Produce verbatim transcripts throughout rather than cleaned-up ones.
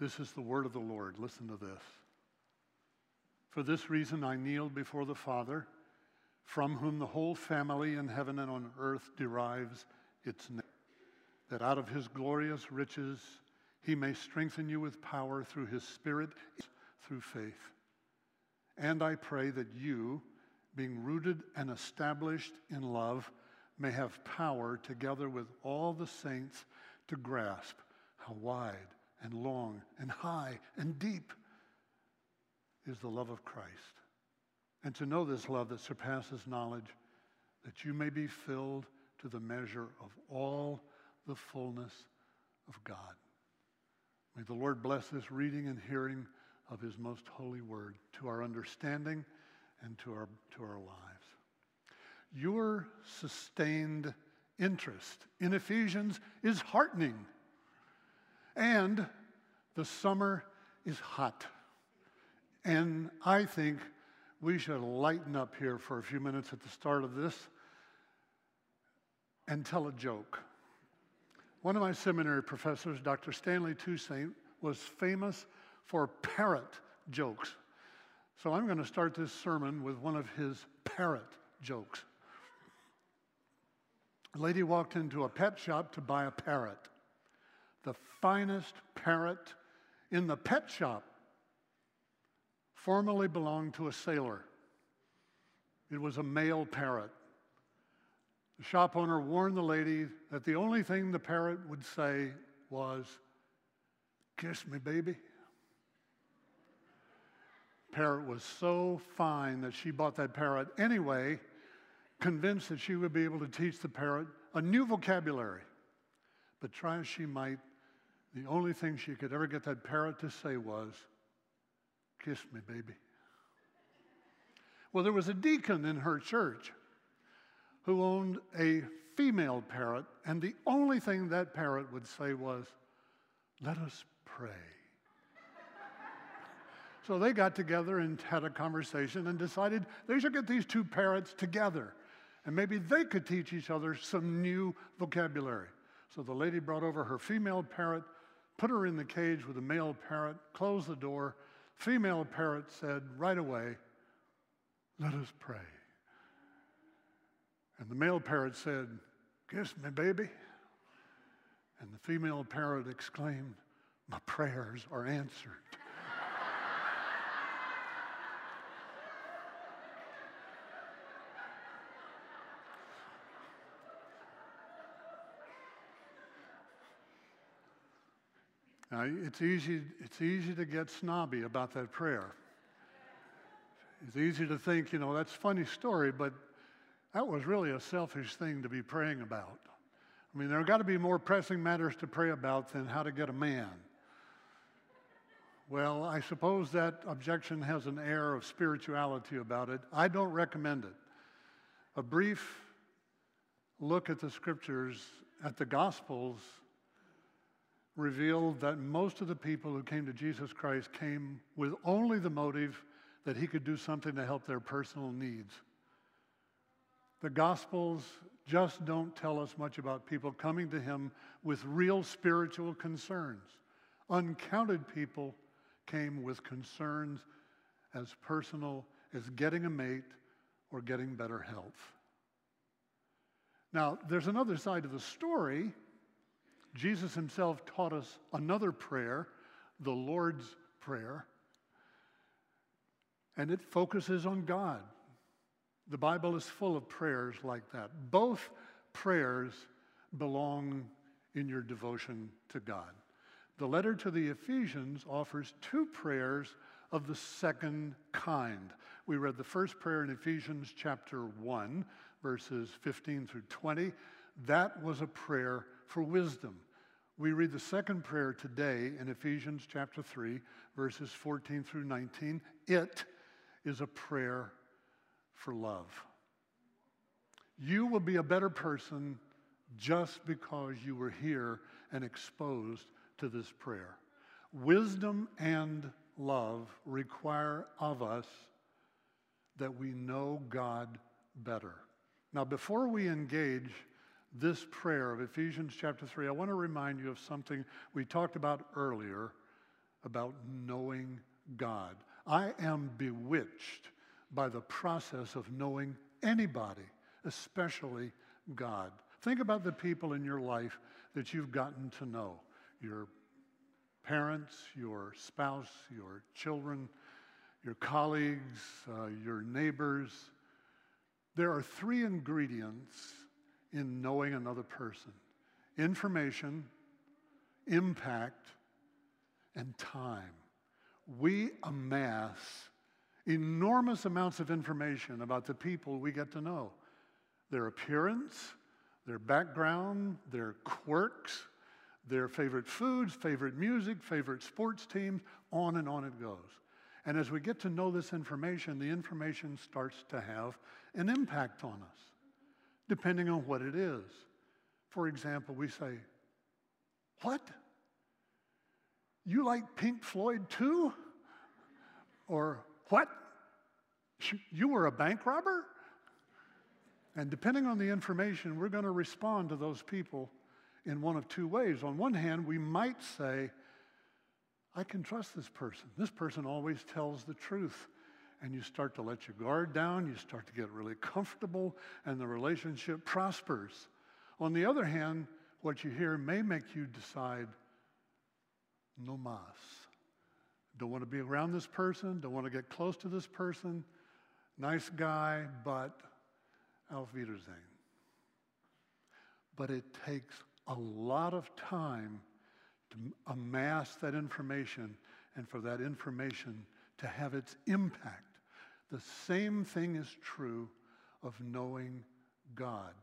This is the word of the Lord. Listen to this. For this reason I kneel before the Father, from whom the whole family in heaven and on earth derives its name, that out of his glorious riches he may strengthen you with power through his Spirit, through faith. And I pray that you, being rooted and established in love, may have power together with all the saints to grasp how wide and long and high and deep is the love of Christ, and to know this love that surpasses knowledge, that you may be filled to the measure of all the fullness of God. May the Lord bless this reading and hearing of his most holy word to our understanding and to our, to our lives. Your sustained interest in Ephesians is heartening, and the summer is hot. And I think we should lighten up here for a few minutes at the start of this and tell a joke. One of my seminary professors, Doctor Stanley Toussaint, was famous for parrot jokes. So I'm going to start this sermon with one of his parrot jokes. A lady walked into a pet shop to buy a parrot. The finest parrot in the pet shop formerly belonged to a sailor. It was a male parrot. The shop owner warned the lady that the only thing the parrot would say was, "Kiss me, baby." Parrot was so fine that she bought that parrot anyway, convinced that she would be able to teach the parrot a new vocabulary. But try as she might, the only thing she could ever get that parrot to say was, "Kiss me, baby." Well, there was a deacon in her church who owned a female parrot, and the only thing that parrot would say was, "Let us pray." So they got together and had a conversation and decided they should get these two parrots together, and maybe they could teach each other some new vocabulary. So the lady brought over her female parrot, put her in the cage with the male parrot, closed the door. Female parrot said right away, "Let us pray." And the male parrot said, "Kiss me, baby." And the female parrot exclaimed, "My prayers are answered." Now, it's easy, it's easy to get snobby about that prayer. It's easy to think, you know, that's a funny story, but that was really a selfish thing to be praying about. I mean, there have got to be more pressing matters to pray about than how to get a man. Well, I suppose that objection has an air of spirituality about it. I don't recommend it. A brief look at the scriptures, at the Gospels, revealed that most of the people who came to Jesus Christ came with only the motive that he could do something to help their personal needs. The Gospels just don't tell us much about people coming to him with real spiritual concerns. Uncounted people came with concerns as personal as getting a mate or getting better health. Now, there's another side of the story. Jesus himself taught us another prayer, the Lord's Prayer, and it focuses on God. The Bible is full of prayers like that. Both prayers belong in your devotion to God. The letter to the Ephesians offers two prayers of the second kind. We read the first prayer in Ephesians chapter one, verses fifteen through twenty. That was a prayer for wisdom. We read the second prayer today in Ephesians chapter three, verses fourteen through nineteen. It is a prayer for love. You will be a better person just because you were here and exposed to this prayer. Wisdom and love require of us that we know God better. Now, before we engage this prayer of Ephesians chapter three, I want to remind you of something we talked about earlier about knowing God. I am bewitched by the process of knowing anybody, especially God. Think about the people in your life that you've gotten to know. Your parents, your spouse, your children, your colleagues, uh, your neighbors. There are three ingredients in knowing another person: information, impact, and time. We amass enormous amounts of information about the people we get to know. Their appearance, their background, their quirks, their favorite foods, favorite music, favorite sports teams, on and on it goes. And as we get to know this information, the information starts to have an impact on us, depending on what it is. For example, we say, "What? You like Pink Floyd too?" Or, "What? You were a bank robber?" And depending on the information, we're going to respond to those people in one of two ways. On one hand, we might say, "I can trust this person. This person always tells the truth." And you start to let your guard down, you start to get really comfortable, and the relationship prospers. On the other hand, what you hear may make you decide, "No mas. Don't want to be around this person, don't want to get close to this person. Nice guy, but auf Wiedersehen." But it takes a lot of time to amass that information and for that information to have its impact. The same thing is true of knowing God.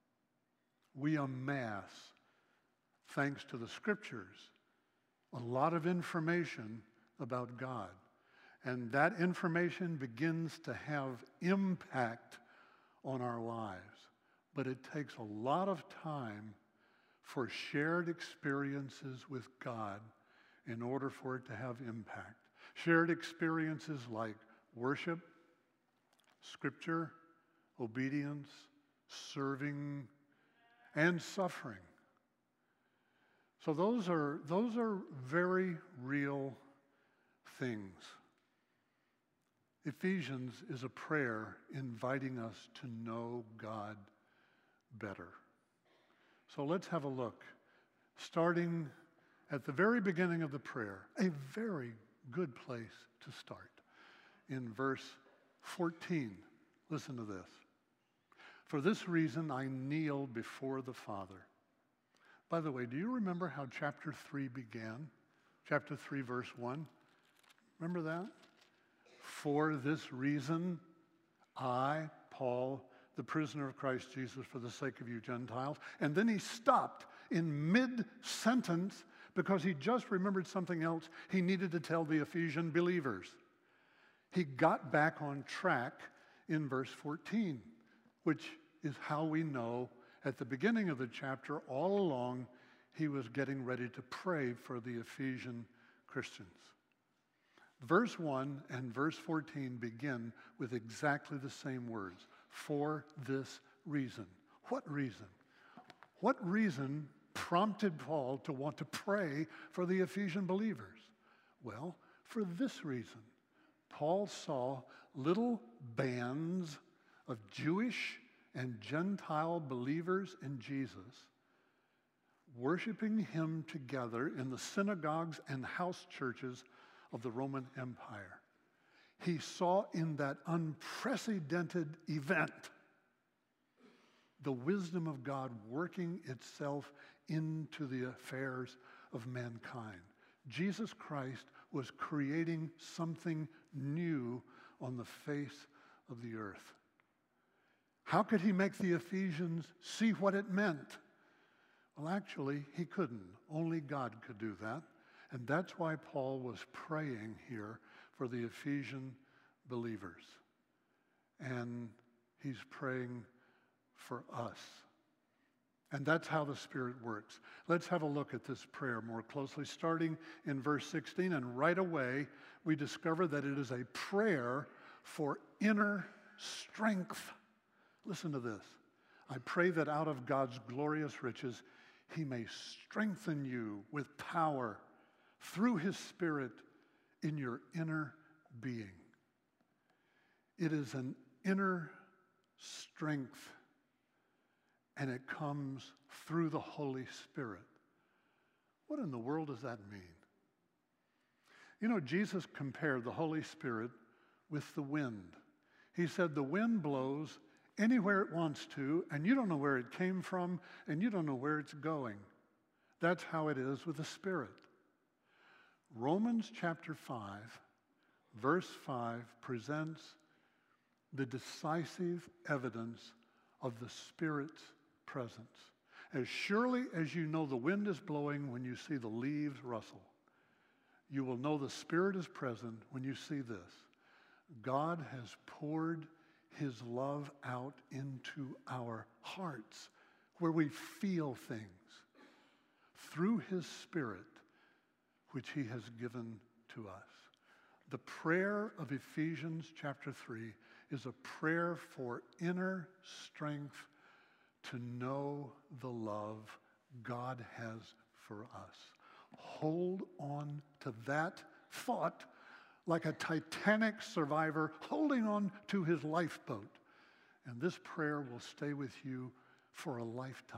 We amass, thanks to the Scriptures, a lot of information about God. And that information begins to have impact on our lives. But it takes a lot of time for shared experiences with God in order for it to have impact. Shared experiences like worship, Scripture, obedience, serving, and suffering. So those are, those are very real things. Ephesians is a prayer inviting us to know God better. So let's have a look, starting at the very beginning of the prayer, a very good place to start, in verse fourteen. Listen to this. "For this reason I kneel before the Father." By the way, do you remember how chapter three began? Chapter three, verse one. Remember that? "For this reason I, Paul, the prisoner of Christ Jesus, for the sake of you Gentiles." And then he stopped in mid-sentence because he just remembered something else he needed to tell the Ephesian believers. He got back on track in verse fourteen, which is how we know at the beginning of the chapter, all along, he was getting ready to pray for the Ephesian Christians. Verse one and verse fourteen begin with exactly the same words. For this reason. What reason? What reason prompted Paul to want to pray for the Ephesian believers? Well, for this reason. Paul saw little bands of Jewish and Gentile believers in Jesus worshiping him together in the synagogues and house churches of the Roman Empire. He saw in that unprecedented event the wisdom of God working itself into the affairs of mankind. Jesus Christ was creating something new on the face of the earth. How could he make the Ephesians see what it meant? Well, actually, he couldn't. Only God could do that. And that's why Paul was praying here for the Ephesian believers. And he's praying for us. And that's how the Spirit works. Let's have a look at this prayer more closely, starting in verse sixteen. And right away, we discover that it is a prayer for inner strength. Listen to this. I pray that out of God's glorious riches, he may strengthen you with power through his Spirit in your inner being. It is an inner strength, and it comes through the Holy Spirit. What in the world does that mean? You know, Jesus compared the Holy Spirit with the wind. He said the wind blows anywhere it wants to, and you don't know where it came from, and you don't know where it's going. That's how it is with the Spirit. Romans chapter five, verse five presents the decisive evidence of the Spirit's presence. As surely as you know the wind is blowing when you see the leaves rustle, you will know the Spirit is present when you see this. God has poured his love out into our hearts where we feel things through his Spirit, which he has given to us. The prayer of Ephesians chapter three is a prayer for inner strength to know the love God has for us. Hold on to that thought like a Titanic survivor holding on to his lifeboat. And this prayer will stay with you for a lifetime.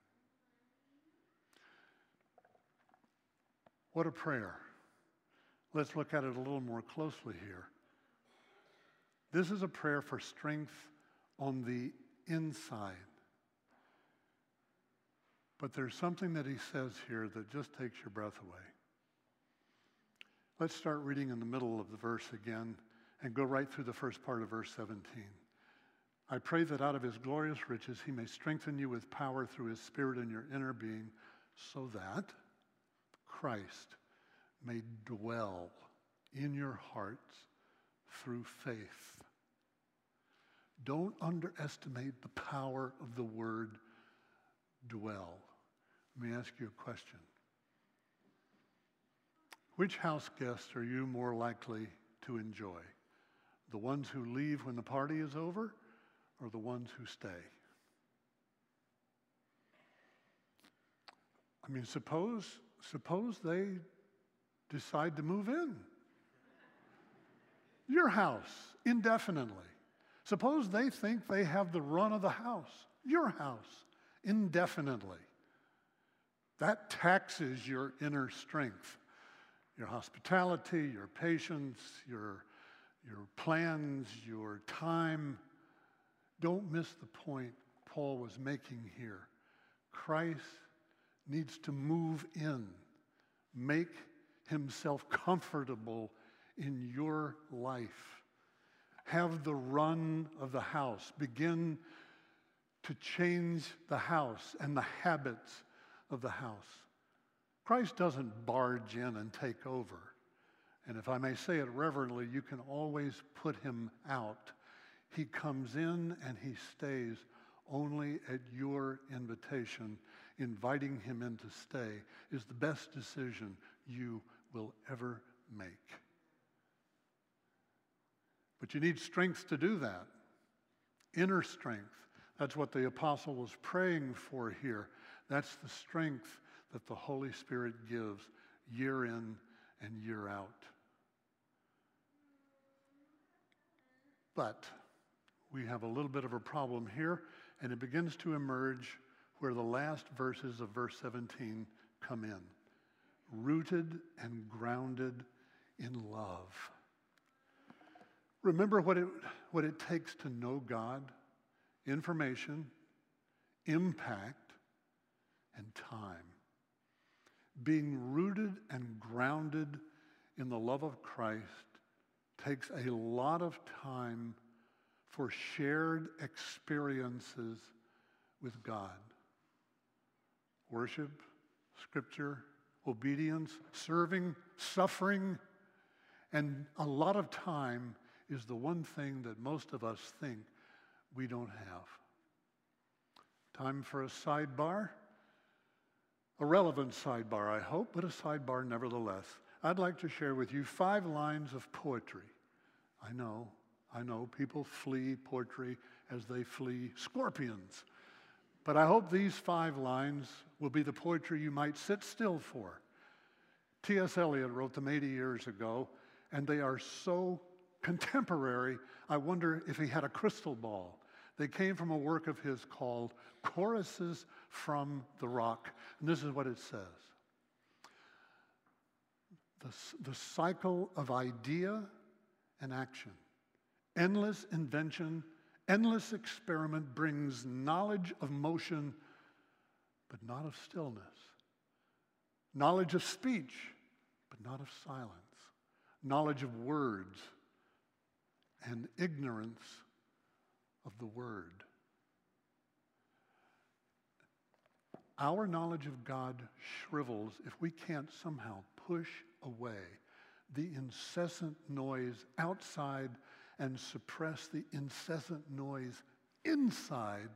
What a prayer. Let's look at it a little more closely here. This is a prayer for strength on the inside. But there's something that he says here that just takes your breath away. Let's start reading in the middle of the verse again and go right through the first part of verse seventeen. I pray that out of his glorious riches he may strengthen you with power through his Spirit in your inner being, so that Christ may dwell in your hearts through faith. Don't underestimate the power of the word dwell. Let me ask you a question. Which house guests are you more likely to enjoy? The ones who leave when the party is over, or the ones who stay? I mean, suppose, suppose they decide to move in your house indefinitely. Suppose they think they have the run of the house, your house, indefinitely. That taxes your inner strength, your hospitality, your patience, your, your plans, your time. Don't miss the point Paul was making here. Christ needs to move in, make himself comfortable in your life. Have the run of the house. Begin to change the house and the habits of the house. Christ doesn't barge in and take over. And if I may say it reverently, you can always put him out. He comes in and he stays only at your invitation. Inviting him in to stay is the best decision you will ever make. But you need strength to do that. Inner strength. That's what the apostle was praying for here. That's the strength that the Holy Spirit gives year in and year out. But we have a little bit of a problem here, and it begins to emerge where the last verses of verse seventeen come in. Rooted and grounded in love. Remember what it, what it takes to know God? Information, impact, and time. Being rooted and grounded in the love of Christ takes a lot of time for shared experiences with God. Worship, scripture, obedience, serving, suffering, and a lot of time is the one thing that most of us think we don't have. Time for a sidebar? A relevant sidebar, I hope, but a sidebar nevertheless. I'd like to share with you five lines of poetry. I know, I know, people flee poetry as they flee scorpions. But I hope these five lines will be the poetry you might sit still for. T S Eliot wrote them eighty years ago, and they are so contemporary, I wonder if he had a crystal ball. They came from a work of his called Choruses from the Rock. And this is what it says. The, the cycle of idea and action, endless invention, endless experiment brings knowledge of motion, but not of stillness. Knowledge of speech, but not of silence. Knowledge of words and ignorance of the word. Our knowledge of God shrivels if we can't somehow push away the incessant noise outside and suppress the incessant noise inside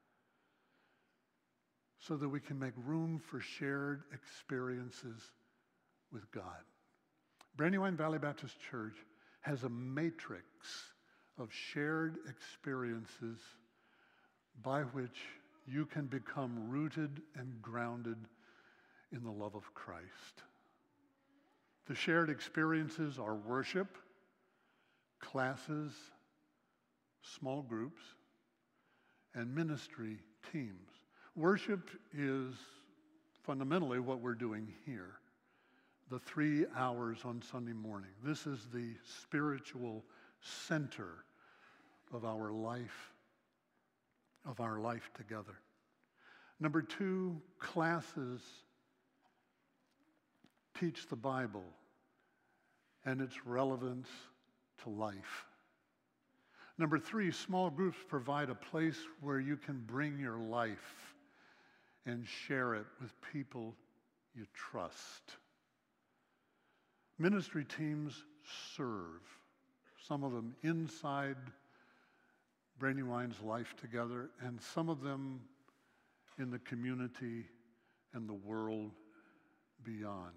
so that we can make room for shared experiences with God. Brandywine Valley Baptist Church has a matrix of shared experiences by which you can become rooted and grounded in the love of Christ. The shared experiences are worship, classes, small groups, and ministry teams. Worship is fundamentally what we're doing here, the three hours on Sunday morning. This is the spiritual center of our life, of our life together. Number two, classes teach the Bible and its relevance to life. Number three, small groups provide a place where you can bring your life and share it with people you trust. Ministry teams serve, some of them inside Brandywine's Life Together, and some of them in the community and the world beyond.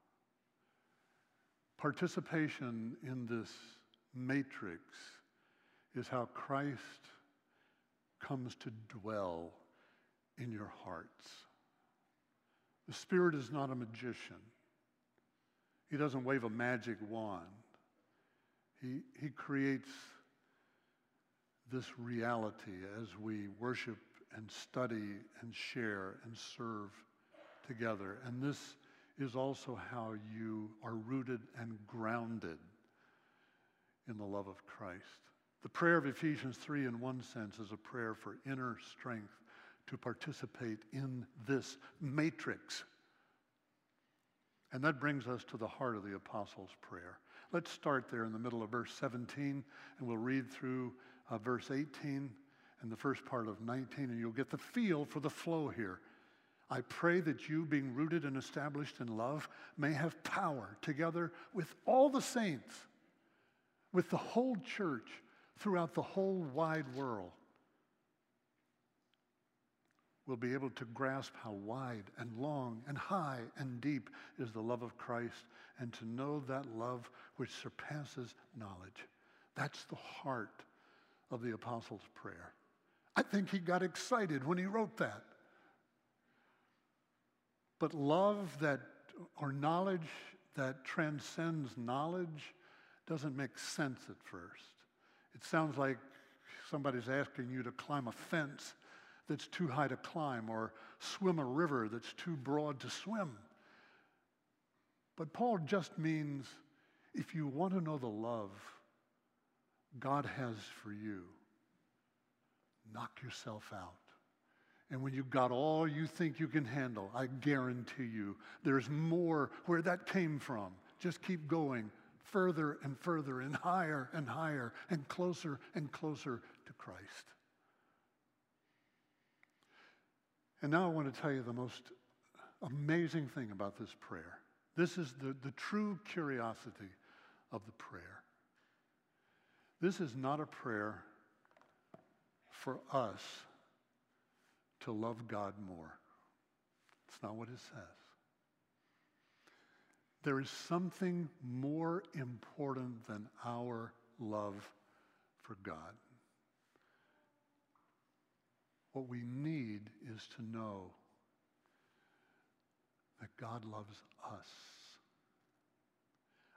Participation in this matrix is how Christ comes to dwell in your hearts. The Spirit is not a magician. He doesn't wave a magic wand. He, he creates this reality as we worship and study and share and serve together. And this is also how you are rooted and grounded in the love of Christ. The prayer of Ephesians three, in one sense, is a prayer for inner strength to participate in this matrix. And that brings us to the heart of the Apostles' Prayer. Let's start there in the middle of verse seventeen, and we'll read through uh, verse eighteen and the first part of nineteen, and you'll get the feel for the flow here. I pray that you, being rooted and established in love, may have power together with all the saints, with the whole church throughout the whole wide world. We'll be able to grasp how wide and long and high and deep is the love of Christ, and to know that love which surpasses knowledge. That's the heart of the Apostles' Prayer. I think he got excited when he wrote that. But love that, or knowledge that transcends knowledge, doesn't make sense at first. It sounds like somebody's asking you to climb a fence that's too high to climb, or swim a river that's too broad to swim. But Paul just means, if you want to know the love God has for you, knock yourself out. And when you've got all you think you can handle, I guarantee you there's more where that came from. Just keep going further and further and higher and higher and closer and closer to Christ. And now I want to tell you the most amazing thing about this prayer. This is the, the true curiosity of the prayer. This is not a prayer for us to love God more. It's not what it says. There is something more important than our love for God. What we need is to know that God loves us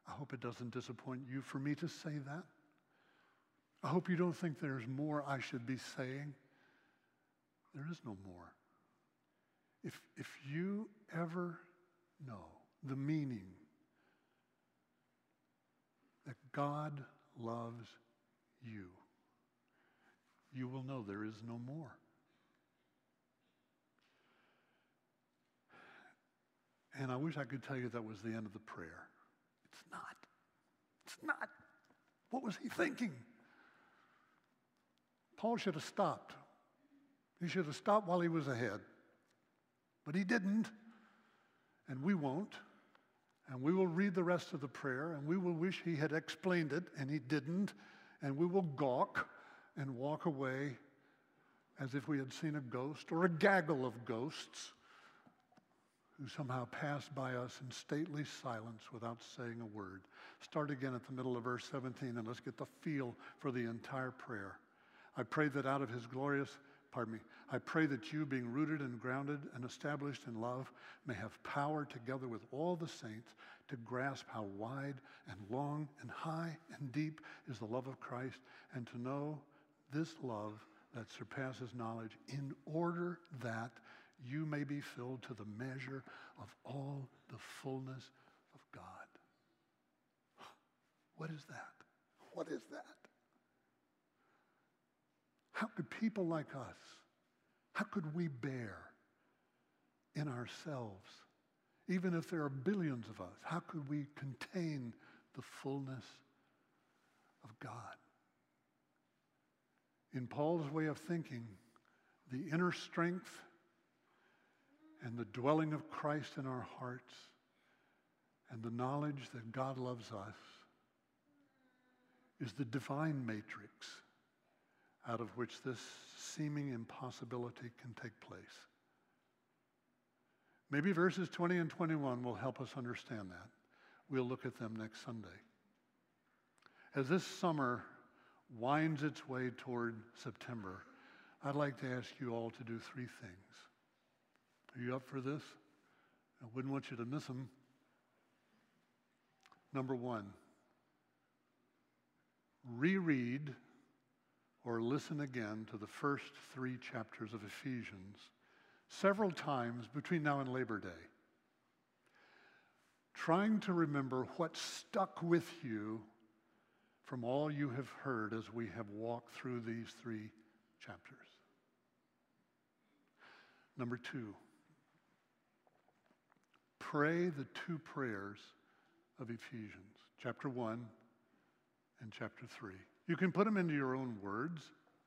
I hope it doesn't disappoint you for me to say that. I hope you don't think there's more I should be saying. There is no more. If, if you ever know the meaning that God loves you, you will know there is no more. And I wish I could tell you that was the end of the prayer. It's not. It's not. What was he thinking? Paul should have stopped. He should have stopped while he was ahead. But he didn't, and we won't. And we will read the rest of the prayer, and we will wish he had explained it, and he didn't. And we will gawk and walk away as if we had seen a ghost or a gaggle of ghosts who somehow passed by us in stately silence without saying a word. Start again at the middle of verse seventeen, and let's get the feel for the entire prayer. I pray that out of his glorious, pardon me, I pray that you, being rooted and grounded and established in love, may have power together with all the saints to grasp how wide and long and high and deep is the love of Christ, and to know this love that surpasses knowledge, in order that you may be filled to the measure of all the fullness of God. What is that? What is that? How could people like us, how could we bear in ourselves, even if there are billions of us, how could we contain the fullness of God? In Paul's way of thinking, the inner strength and the dwelling of Christ in our hearts and the knowledge that God loves us is the divine matrix out of which this seeming impossibility can take place. Maybe verses twenty and twenty-one will help us understand that. We'll look at them next Sunday. As this summer winds its way toward September, I'd like to ask you all to do three things. Are you up for this? I wouldn't want you to miss them. Number one, reread or listen again to the first three chapters of Ephesians several times between now and Labor Day, trying to remember what stuck with you from all you have heard as we have walked through these three chapters. Number two, pray the two prayers of Ephesians, chapter one and chapter three. You can put them into your own words,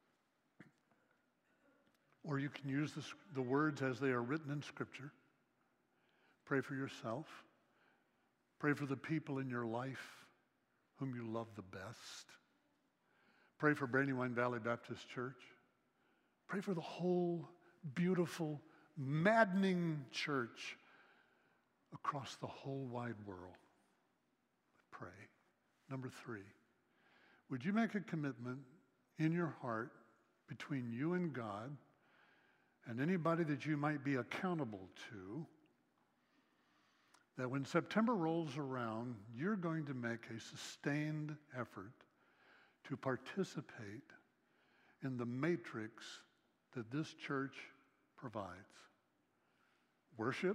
or you can use the, the words as they are written in Scripture. Pray for yourself. Pray for the people in your life whom you love the best. Pray for Brandywine Valley Baptist Church. Pray for the whole beautiful, maddening church across the whole wide world. Pray. Number three, would you make a commitment in your heart between you and God and anybody that you might be accountable to, that when September rolls around, you're going to make a sustained effort to participate in the matrix that this church provides? Worship,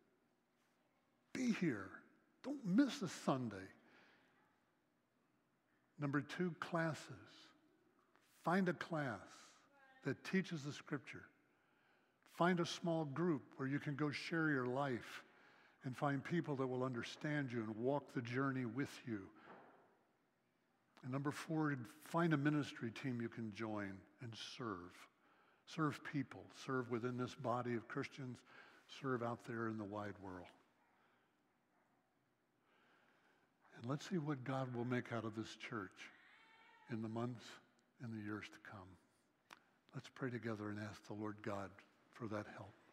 be here. Don't miss a Sunday. Number two, classes. Find a class that teaches the Scripture. Find a small group where you can go share your life and find people that will understand you and walk the journey with you. And number four, find a ministry team you can join and serve. Serve people. Serve within this body of Christians. Serve out there in the wide world. And let's see what God will make out of this church in the months and the years to come. Let's pray together and ask the Lord God for that help.